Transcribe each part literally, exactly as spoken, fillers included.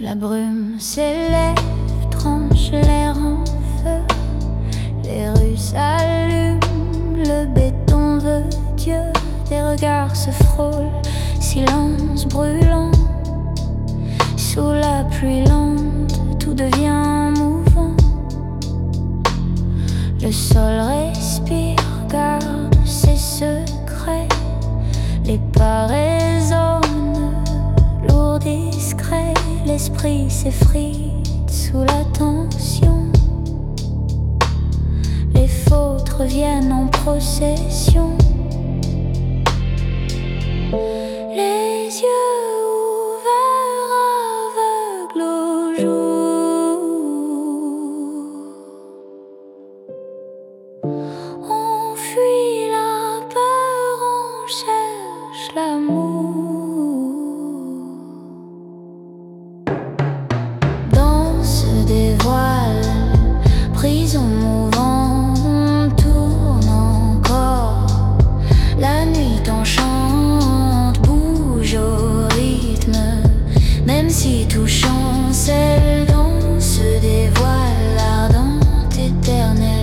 La brume s'élève, tranche l'air en feu. Les rues s'allument, le béton veut Dieu. Des regards se frôlent, silence brûlant. Sous la pluie lente, tout devient mouvant. Le sol respire, garde ses secrets. Les pas résonnent, lourd, discret. L'esprit s'effrite sous la tension. Les fautes reviennent en procession. Les yeux ouverts, aveugles au jour. On fuit la peur, on cherche l'amour. Danse des voiles, prison mouvant, on tourne encore. La nuit t'enchante, bouge au rythme. Même si tout chancelle, danse des voiles, ardente, éternelle.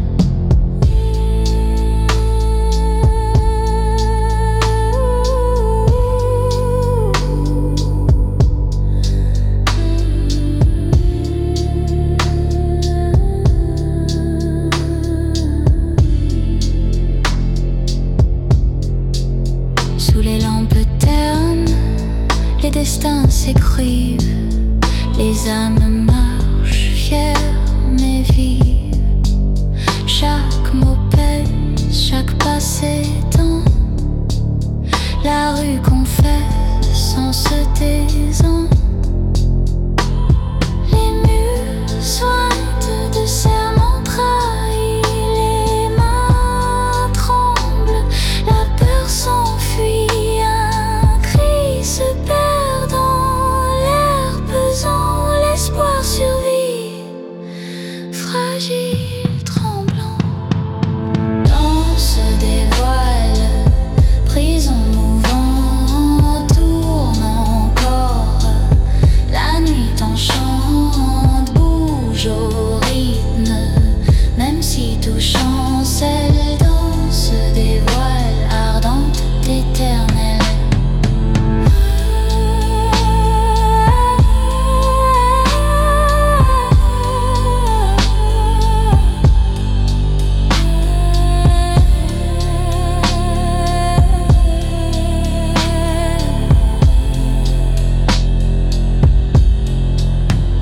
Sous les lampes ternes, les destins s'écrivent. Les âmes marchent fières mais vives. Chaque mot pèse, chaque pas s'étend. La rue confesse en se taisant. Les murs sointent de serments trahis. Les mains tremblent, la peur s'enfuit. Un cri se perd dans l'air pesant. L'espoir survit, fragile, tremblant. Danse des voiles, prison mouvant, tourne encore. La nuit t'enchante, bouge au rythme. Même si tout chancelle, danse des voiles, ardente, éternelle.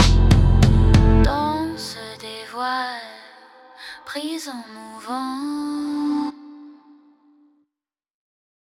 Danse des voiles, prison mouvant.